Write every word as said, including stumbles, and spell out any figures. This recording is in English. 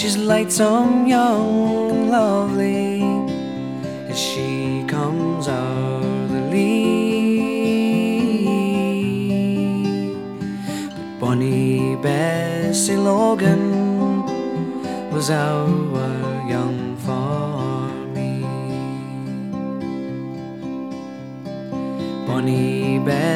She's lightsome, young, and lovely as she comes early. But Bonnie Bessie Logan was our young for me. Bonnie Bessie